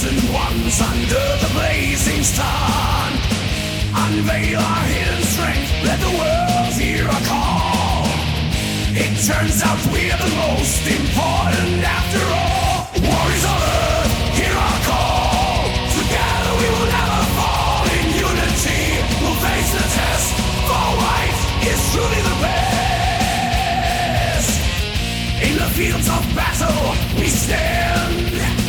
chosen ones under the blazing sun. Unveil our hidden strength, let the world hear our call. It turns out we're the most important after all. Warriors on earth, hear our call. Together we will never fall. In unity, we'll face the test. For white is truly the best. In the fields of battle, we stand.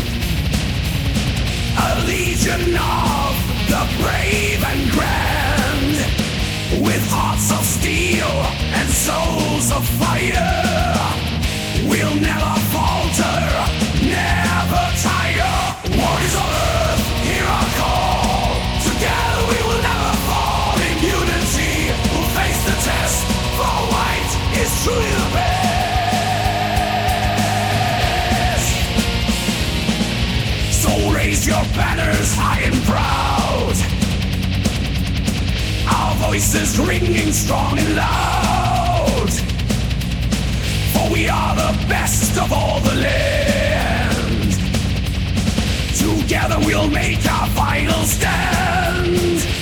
A legion of the brave and grand, with hearts of steel and souls of fire. We'll never falter, never tire. Warriors on earth, hear our call. Together we will never fall. In unity, we'll face the test. For white is truly the best. So raise your banners high and proud, our voices ringing strong and loud. For we are the best of all the land. Together we'll make our final stand.